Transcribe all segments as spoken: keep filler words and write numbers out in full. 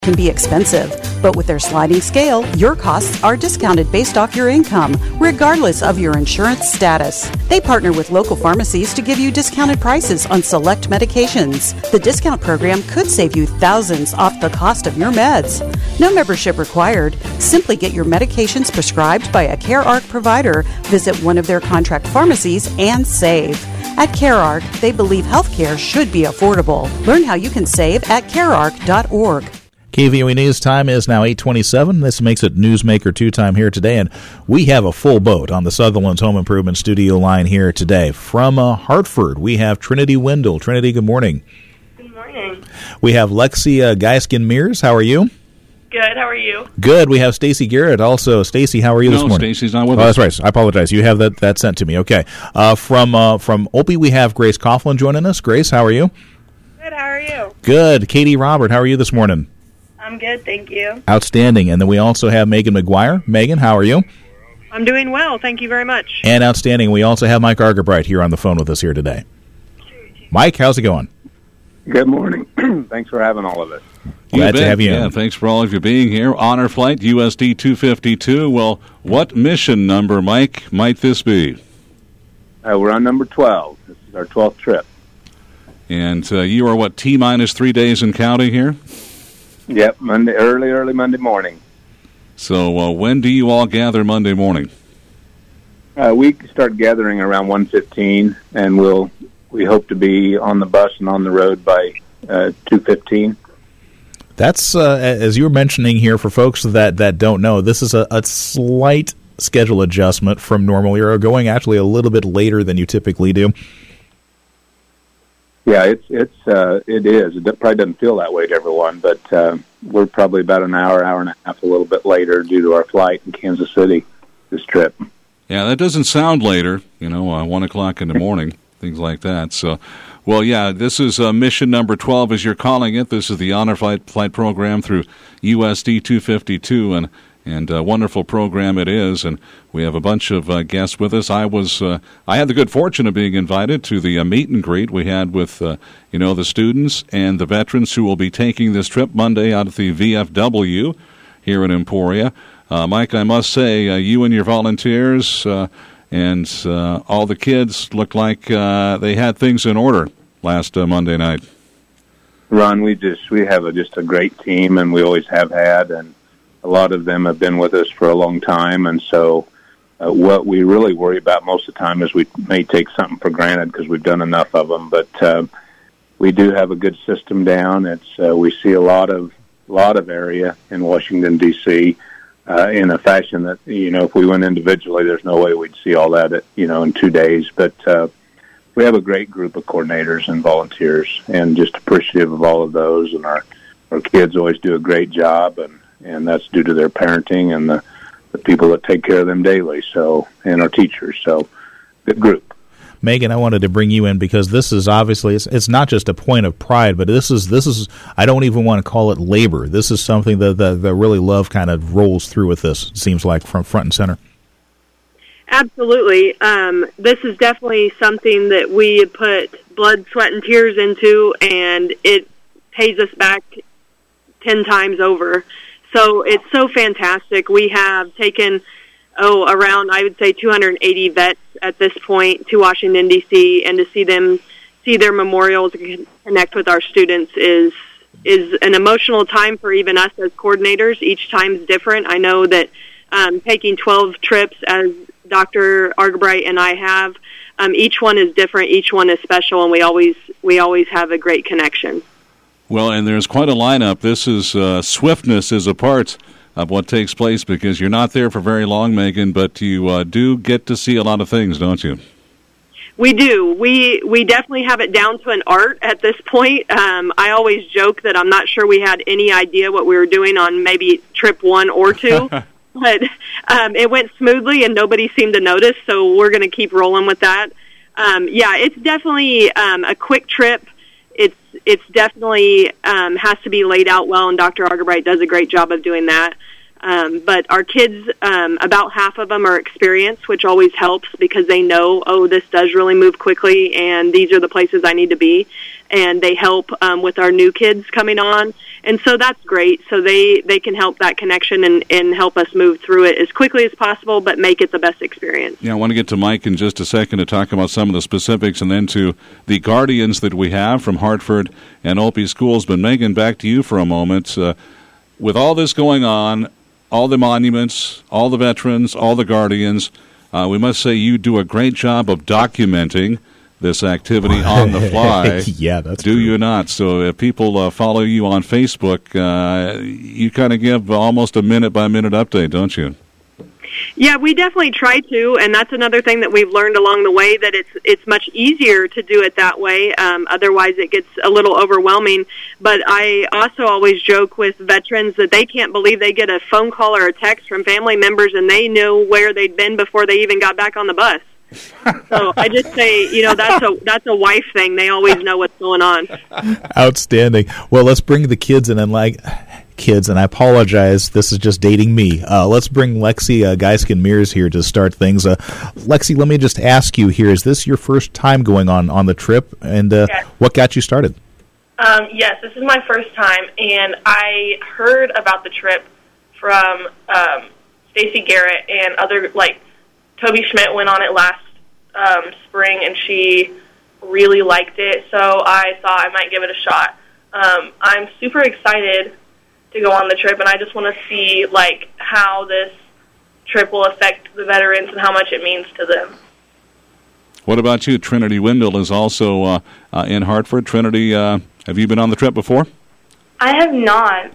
can be expensive, but with their sliding scale, your costs are discounted based off your income, regardless of your insurance status. They partner with local pharmacies to give you discounted prices on select medications. The discount program could save you thousands off the cost of your meds. No membership required. Simply get your medications prescribed by a CareArc provider, visit one of their contract pharmacies, and save. At CareArc, they believe healthcare should be affordable. Learn how you can save at carearc dot org. K V O E News time is now eight twenty-seven. This makes it Newsmaker two time here today, and we have a full boat on the Sutherland's Home Improvement Studio line here today. From uh, Hartford, we have Trinity Wendell. Trinity, good morning. Good morning. We have Lexi uh, Geiskin-Mears. How are you? Good. How are you? Good. We have Stacy Garrett also. Stacy, how are you no, this morning? No, Stacy's not with oh, us. that's right. I apologize. You have that, that sent to me. Okay. Uh, from uh, from Opie, we have Grace Coughlin joining us. Grace, how are you? Good. How are you? Good. Katie Robert, how are you this morning? I'm good, thank you. Outstanding. And then we also have Megan McGuire. Megan, how are you? I'm doing well, thank you very much. And outstanding. We also have Mike Argerbright here on the phone with us here today. Mike, how's it going? Good morning. Thanks for having all of us. Glad to have you yeah, in. Thanks for all of you being here. Honor Flight U S D two fifty-two. Well, what mission number, Mike, might this be? Uh, we're on number twelve. This is our twelfth trip. And uh, you are, what, T-minus three days in counting here? Yep, Monday, early, early Monday morning. So uh, when do you all gather Monday morning? Uh, we start gathering around one fifteen, and we'll we hope to be on the bus and on the road by uh, two fifteen. That's, uh, as you were mentioning here, for folks that, that don't know, this is a, a slight schedule adjustment from normal. You're going actually a little bit later than you typically do. Yeah, it's it's uh, it is. It probably doesn't feel that way to everyone, but uh, we're probably about an hour, hour and a half, a little bit later due to our flight in Kansas City this trip. Yeah, that doesn't sound later. You know, uh, one o'clock in the morning, things like that. So, well, yeah, this is uh, mission number twelve, as you're calling it. This is the Honor Flight Flight program through U S D two fifty-two, and and a wonderful program it is. And we have a bunch of uh, guests with us. I was uh, I had the good fortune of being invited to the uh, meet and greet we had with uh, you know the students and the veterans who will be taking this trip Monday out of the V F W here in Emporia. Uh, Mike, I must say, uh, you and your volunteers uh, and uh, all the kids looked like uh, they had things in order last uh, Monday night. Ron, we just we have a, just a great team, and we always have had, and a lot of them have been with us for a long time, and so uh, what we really worry about most of the time is we may take something for granted because we've done enough of them. But uh, we do have a good system down. It's uh, we see a lot of lot of area in Washington D C uh, in a fashion that you know if we went individually, there's no way we'd see all that at, you know in two days. But uh, we have a great group of coordinators and volunteers, and just appreciative of all of those. And our our kids always do a great job, and. And that's due to their parenting and the, the people that take care of them daily, so and our teachers. So, good group. Megan, I wanted to bring you in because this is obviously it's, it's not just a point of pride, but this is this is I don't even want to call it labor. This is something that that, that really love kind of rolls through with this. It seems like from front and center. Absolutely, um, this is definitely something that we put blood, sweat, and tears into, and it pays us back ten times over. So it's so fantastic. We have taken, oh, around, I would say, two hundred eighty vets at this point to Washington, D C, and to see them, see their memorials and connect with our students is is an emotional time for even us as coordinators. Each time's different. I know that um, taking twelve trips, as Doctor Argerbright and I have, um, each one is different, each one is special, and we always we always have a great connection. Well, and there's quite a lineup. This is uh, swiftness is a part of what takes place because you're not there for very long, Megan, but you uh, do get to see a lot of things, don't you? We do. We we definitely have it down to an art at this point. Um, I always joke that I'm not sure we had any idea what we were doing on maybe trip one or two, but um, it went smoothly and nobody seemed to notice, so we're going to keep rolling with that. Um, yeah, it's definitely um, a quick trip. It's it's definitely um, has to be laid out well, and Doctor Argerbright does a great job of doing that. Um, but our kids, um, about half of them are experienced, which always helps because they know, oh, this does really move quickly, and these are the places I need to be. And they help um, with our new kids coming on. And so that's great. So they, they can help that connection and, and help us move through it as quickly as possible, but make it the best experience. Yeah, I want to get to Mike in just a second to talk about some of the specifics, and then to the guardians that we have from Hartford and Opie Schools. But Megan, back to you for a moment. Uh, with all this going on, all the monuments, all the veterans, all the guardians, uh, we must say you do a great job of documenting this activity on the fly. Yeah, that's Do true. you not? So if people uh, follow you on Facebook, uh, you kind of give almost a minute-by-minute update, don't you? Yeah, we definitely try to, and that's another thing that we've learned along the way, that it's it's much easier to do it that way. Um, otherwise, it gets a little overwhelming. But I also always joke with veterans that they can't believe they get a phone call or a text from family members, and they know where they'd been before they even got back on the bus. So I just say, you know, that's a that's a wife thing. They always know what's going on. Outstanding. Well, let's bring the kids in, and like kids, and I apologize, this is just dating me. Uh, let's bring Lexi uh, Geisken-Mears here to start things. Uh, Lexi, let me just ask you here, is this your first time going on, on the trip, and uh, yes. what got you started? Um, yes, this is my first time, and I heard about the trip from um, Stacey Garrett and other, like, Toby Schmidt went on it last um, spring, and she really liked it, so I thought I might give it a shot. Um, I'm super excited to go on the trip, and I just want to see, like, how this trip will affect the veterans and how much it means to them. What about you? Trinity Wendell is also uh, uh, in Hartford. Trinity, uh, have you been on the trip before? I have not.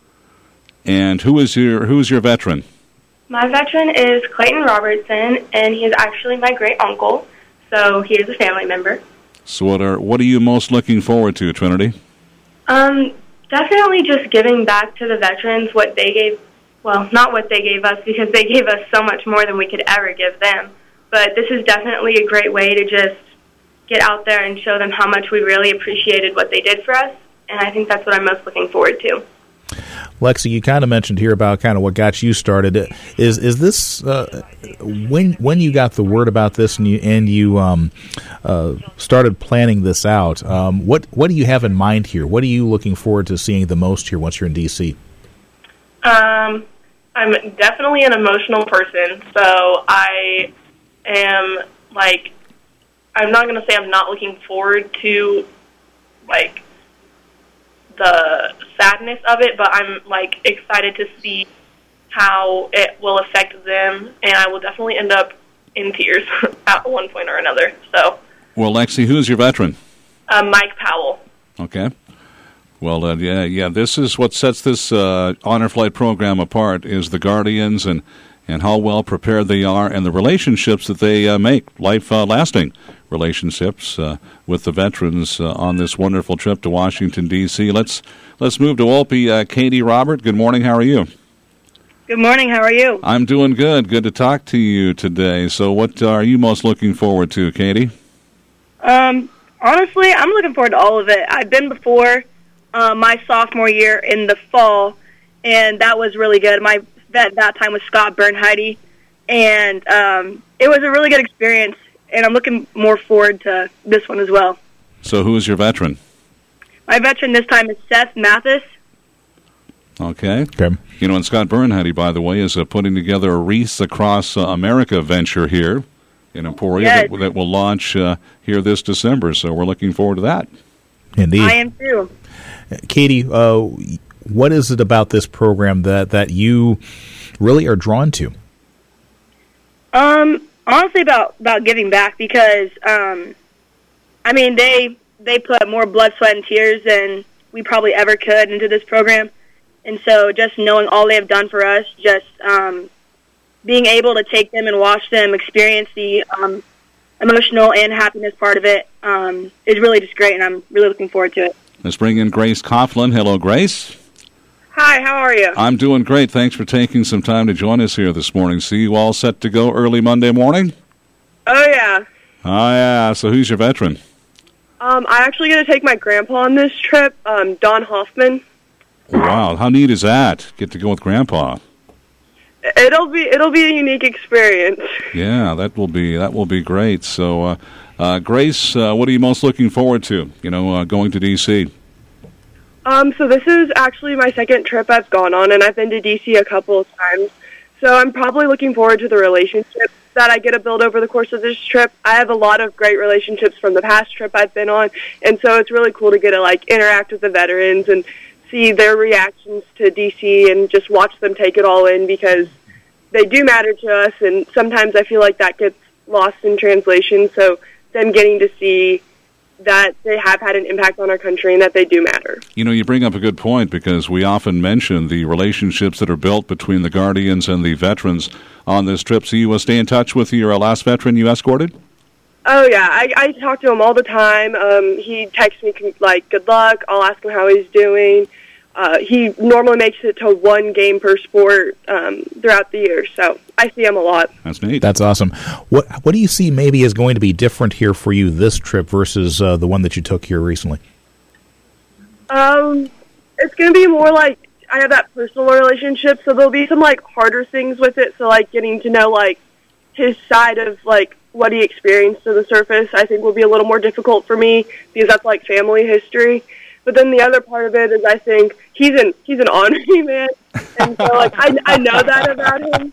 And who is your who is your veteran? My veteran is Clayton Robertson, and he is actually my great uncle, so he is a family member. So what are what are you most looking forward to, Trinity? Um, definitely just giving back to the veterans what they gave, well, not what they gave us, because they gave us so much more than we could ever give them. But this is definitely a great way to just get out there and show them how much we really appreciated what they did for us, and I think that's what I'm most looking forward to. Lexi, you kind of mentioned here about kind of what got you started. Is is this uh, when when you got the word about this and you and you um, uh, started planning this out? Um, what what do you have in mind here? What are you looking forward to seeing the most here once you're in D C? Um, I'm definitely an emotional person, so I am like I'm not going to say I'm not looking forward to like the sadness of it, but I'm like excited to see how it will affect them, and I will definitely end up in tears at one point or another. So, well, Lexi, who's your veteran? Uh, Mike Powell. Okay. Well, uh, yeah, yeah. This is what sets this uh, Honor Flight program apart: is the Guardians and and how well prepared they are, and the relationships that they uh, make, life-lasting uh, relationships uh, with the veterans uh, on this wonderful trip to Washington, D C Let's let's move to Opie. Uh, Katie Robert, good morning. How are you? Good morning. How are you? I'm doing good. Good to talk to you today. So what are you most looking forward to, Katie? Um, honestly, I'm looking forward to all of it. I've been before uh, my sophomore year in the fall, and that was really good. My vet that time was Scott Bernheide, and um, it was a really good experience, and I'm looking more forward to this one as well. So who is your veteran? My veteran this time is Seth Mathis. Okay. Okay. You know, and Scott Bernheide, by the way, is uh, putting together a Wreaths Across uh, America venture here in Emporia yes. that, that will launch uh, here this December, so we're looking forward to that. Indeed. I am too. Katie, uh, what is it about this program that, that you really are drawn to? Um, honestly, about, about giving back, because, um, I mean, they they put more blood, sweat, and tears than we probably ever could into this program. And so just knowing all they have done for us, just um, being able to take them and watch them experience the um, emotional and happiness part of it um, is really just great, and I'm really looking forward to it. Let's bring in Grace Coughlin. Hello, Grace. Hi, how are you? I'm doing great. Thanks for taking some time to join us here this morning. See you all set to go early Monday morning? Oh, yeah. Oh, yeah. So who's your veteran? Um, I'm actually going to take my grandpa on this trip, um, Don Hoffman. Wow, how neat is that? Get to go with Grandpa. It'll be it'll be a unique experience. Yeah, that will be that will be great. So, uh, uh, Grace, uh, what are you most looking forward to? You know, uh, going to D C. Um, so this is actually my second trip I've gone on, and I've been to D C a couple of times. So I'm probably looking forward to the relationships that I get to build over the course of this trip. I have a lot of great relationships from the past trip I've been on, and so it's really cool to get to, like, interact with the veterans and see their reactions to D C and just watch them take it all in, because they do matter to us, and sometimes I feel like that gets lost in translation. So them getting to see that they have had an impact on our country and that they do matter. You know, you bring up a good point, because we often mention the relationships that are built between the Guardians and the veterans on this trip. So you will stay in touch with your last veteran you escorted? Oh, yeah. I, I talk to him all the time. Um, he texts me, like, good luck. I'll ask him how he's doing. Uh, he normally makes it to one game per sport um, throughout the year, so I see him a lot. That's neat. That's awesome. What What do you see maybe is going to be different here for you this trip versus uh, the one that you took here recently? Um, it's going to be more like I have that personal relationship, so there'll be some, like, harder things with it. So, like, getting to know, like, his side of, like, what he experienced to the surface, I think will be a little more difficult for me, because that's, like, family history. But then the other part of it is, I think he's an he's an honorary man, and so like I I know that about him.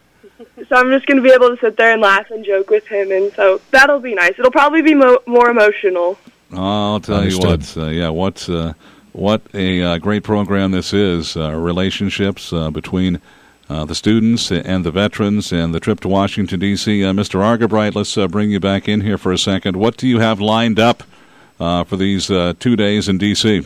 So I'm just going to be able to sit there and laugh and joke with him, and so that'll be nice. It'll probably be mo- more emotional. I'll tell Understood. you what, uh, yeah, what uh, what a uh, great program this is. Uh, relationships uh, between uh, the students and the veterans, and the trip to Washington D C. Uh, Mister Argabright, let's uh, bring you back in here for a second. What do you have lined up Uh, for these uh, two days in D C?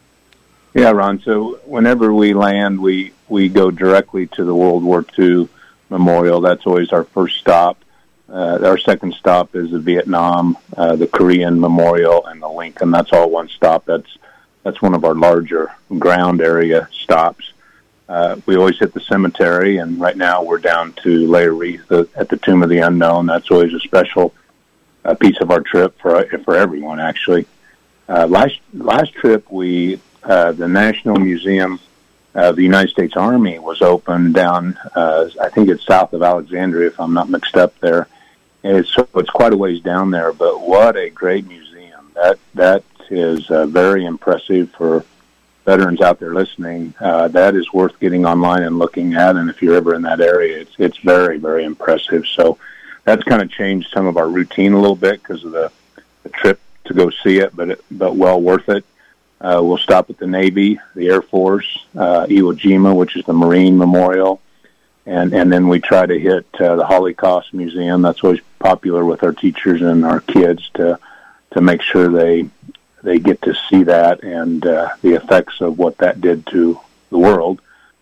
Yeah, Ron. So whenever we land, we, we go directly to the World War Two Memorial. That's always our first stop. Uh, our second stop is the Vietnam, uh, the Korean Memorial, and the Lincoln. That's all one stop. That's that's one of our larger ground area stops. Uh, we always hit the cemetery, and right now we're down to lay a wreath at the Tomb of the Unknown. That's always a special a piece of our trip for for everyone, actually. Uh, last last trip, we uh, the National Museum of the United States Army was open down, uh, I think it's south of Alexandria, if I'm not mixed up there. And it's so it's quite a ways down there, but what a great museum! That that is uh, very impressive for veterans out there listening. Uh, that is worth getting online and looking at, and if you're ever in that area, it's it's very very impressive. So that's kind of changed some of our routine a little bit because of the, the trip to go see it, but it, but well worth it. Uh, we'll stop at the Navy, the Air Force, uh, Iwo Jima, which is the Marine Memorial, and and then we try to hit uh, the Holocaust Museum. That's always popular with our teachers and our kids to to make sure they they get to see that and uh, the effects of what that did to the world.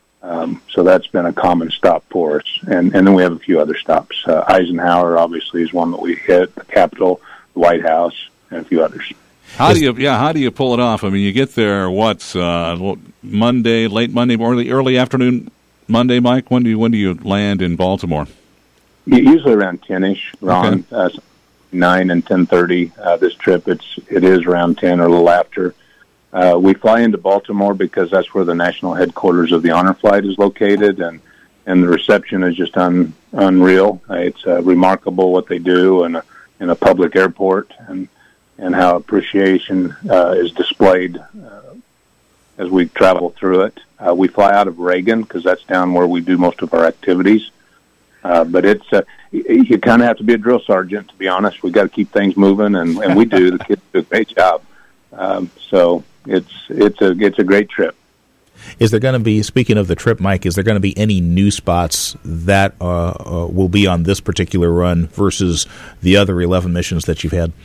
Um, so that's been a common stop for us. And, and then we have a few other stops. Uh, Eisenhower, obviously, is one that we hit, the Capitol, the White House, and a few others. How do you, yeah, how do you pull it off? I mean, you get there, what, uh, Monday, late Monday, early, early afternoon Monday, Mike? When do you, when do you land in Baltimore? Usually around ten-ish, Ron, okay. uh, nine and ten thirty. Uh, this trip, it's, it is around ten or a little after. Uh, we fly into Baltimore because that's where the national headquarters of the Honor Flight is located, and, and the reception is just un, unreal. Uh, it's uh, remarkable what they do in a, in a public airport, and and how appreciation uh, is displayed uh, as we travel through it. Uh, we fly out of Reagan because that's down where we do most of our activities. Uh, but it's uh, you, you kind of have to be a drill sergeant, to be honest. We got to keep things moving, and, and we do. The kids do a great job. Um, so it's it's a it's a great trip. Is there going to be, speaking of the trip, Mike, is there going to be any new spots that uh, uh, will be on this particular run versus the other eleven missions that you've had?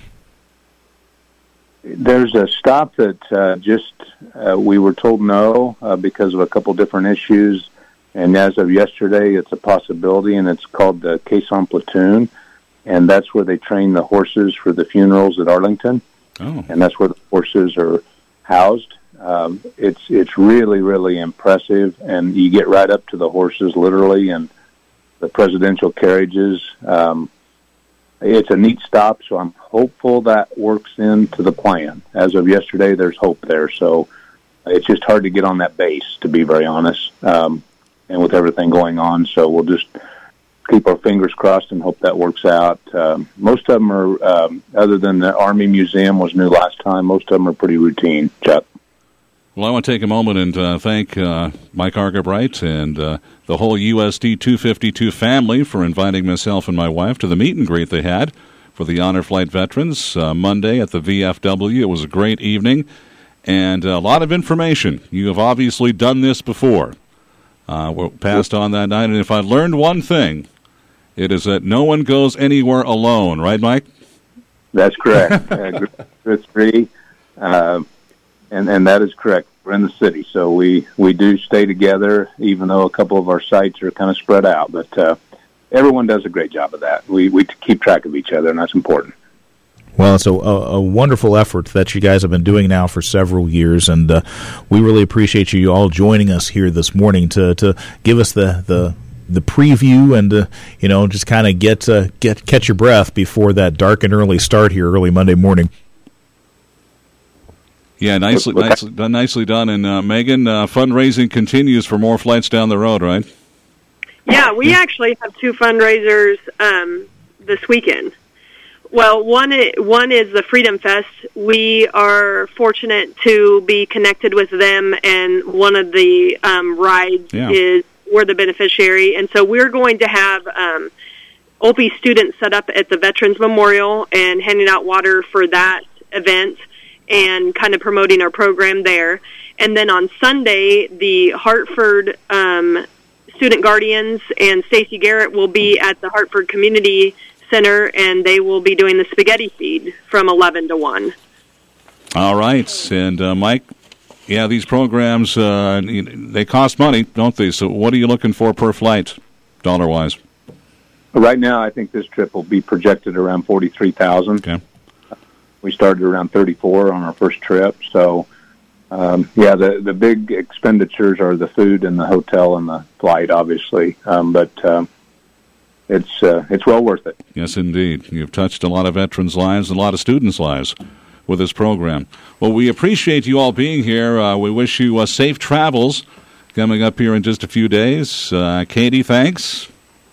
There's a stop that uh, just uh, we were told no uh, because of a couple different issues, and as of yesterday, it's a possibility, and it's called the Caisson Platoon, and that's where they train the horses for the funerals at Arlington, oh. and that's where the horses are housed. Um, it's it's really, really impressive, and you get right up to the horses, literally, and the presidential carriages. Um, it's a neat stop, so I'm hopeful that works into the plan. As of yesterday, there's hope there, so it's just hard to get on that base, to be very honest, um, and with everything going on, so we'll just keep our fingers crossed and hope that works out. Um, most of them are, um, other than the Army Museum was new last time, most of them are pretty routine, Chuck. Well, I want to take a moment and uh, thank uh, Mike Argabright and uh, the whole U S D two fifty-two family for inviting myself and my wife to the meet and greet they had for the Honor Flight veterans uh, Monday at the V F W. It was a great evening and a lot of information. You have obviously done this before. Uh, we passed on that night, and if I learned one thing, it is that no one goes anywhere alone. Right, Mike? That's correct. uh, Group three. Uh, And, and that is correct. We're in the city, so we, we do stay together, even though a couple of our sites are kind of spread out. But uh, everyone does a great job of that. We we keep track of each other, and that's important. Well, it's a, a wonderful effort that you guys have been doing now for several years, and uh, we really appreciate you all joining us here this morning to, to give us the, the the preview and uh, you know just kind of get uh, get catch your breath before that dark and early start here early Monday morning. Yeah, nicely, nicely done. Nicely done. And uh, Megan, uh, fundraising continues for more flights down the road, right? Yeah, we actually have two fundraisers um, this weekend. Well, one is, one is the Freedom Fest. We are fortunate to be connected with them, and one of the um, rides yeah. is we're the beneficiary, and so we're going to have um, O P I students set up at the Veterans Memorial and handing out water for that event, and kind of promoting our program there. And then on Sunday, the Hartford um, Student Guardians and Stacey Garrett will be at the Hartford Community Center, and they will be doing the spaghetti feed from eleven to one. All right. And, uh, Mike, yeah, these programs, uh, they cost money, don't they? So what are you looking for per flight, dollar-wise? Right now, I think this trip will be projected around forty-three thousand dollars. Okay. We started around thirty-four on our first trip. So, um, yeah, the, the big expenditures are the food and the hotel and the flight, obviously. Um, but um, it's uh, it's well worth it. Yes, indeed. You've touched a lot of veterans' lives and a lot of students' lives with this program. Well, we appreciate you all being here. Uh, we wish you uh, safe travels coming up here in just a few days. Uh, Katie, thanks.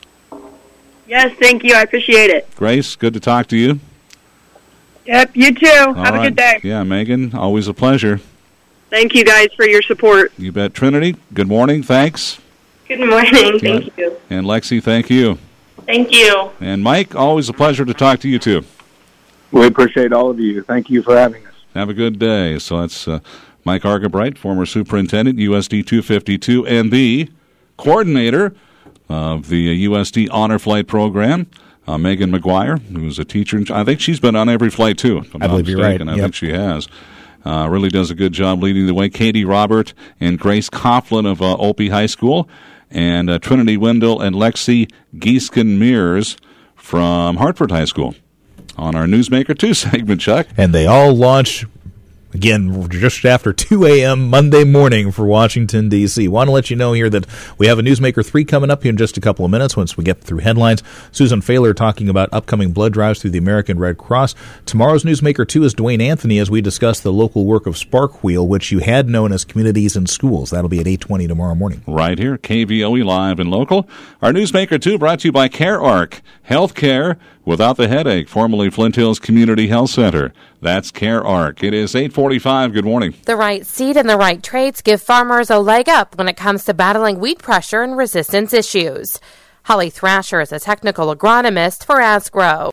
Yes, thank you. I appreciate it. Grace, good to talk to you. Yep, you too. All Have right. a good day. Yeah, Megan, always a pleasure. Thank you guys for your support. You bet. Trinity, good morning. Thanks. Good morning. Thank yeah. you. And Lexi, thank you. Thank you. And Mike, always a pleasure to talk to you too. We appreciate all of you. Thank you for having us. Have a good day. So that's uh, Mike Argabright, former superintendent, U S D two fifty-two, and the coordinator of the U S D Honor Flight Program, uh, Megan McGuire, who's a teacher. I think she's been on every flight, too, if I'm I not believe mistaken. you're right. I Yep. think she has. Uh, really does a good job leading the way. Katie Robert and Grace Coughlin of uh, O P I High School, and uh, Trinity Wendell and Lexi Giesken-Mears from Hartford High School on our Newsmaker two segment, Chuck. And they all launch, again, just after two a.m. Monday morning for Washington, D C Want to let you know here that we have a Newsmaker three coming up here in just a couple of minutes once we get through headlines. Susan Failer talking about upcoming blood drives through the American Red Cross. Tomorrow's Newsmaker two is Dwayne Anthony as we discuss the local work of Spark Wheel, which you had known as Communities in Schools. That'll be at eight twenty tomorrow morning. Right here, K V O E Live and Local. Our Newsmaker two brought to you by CareArc. Healthcare without the headache, formerly Flint Hills Community Health Center. That's CareArc. It is eight forty-five. Good morning. The right seed and the right traits give farmers a leg up when it comes to battling weed pressure and resistance issues. Holly Thrasher is a technical agronomist for Asgrow.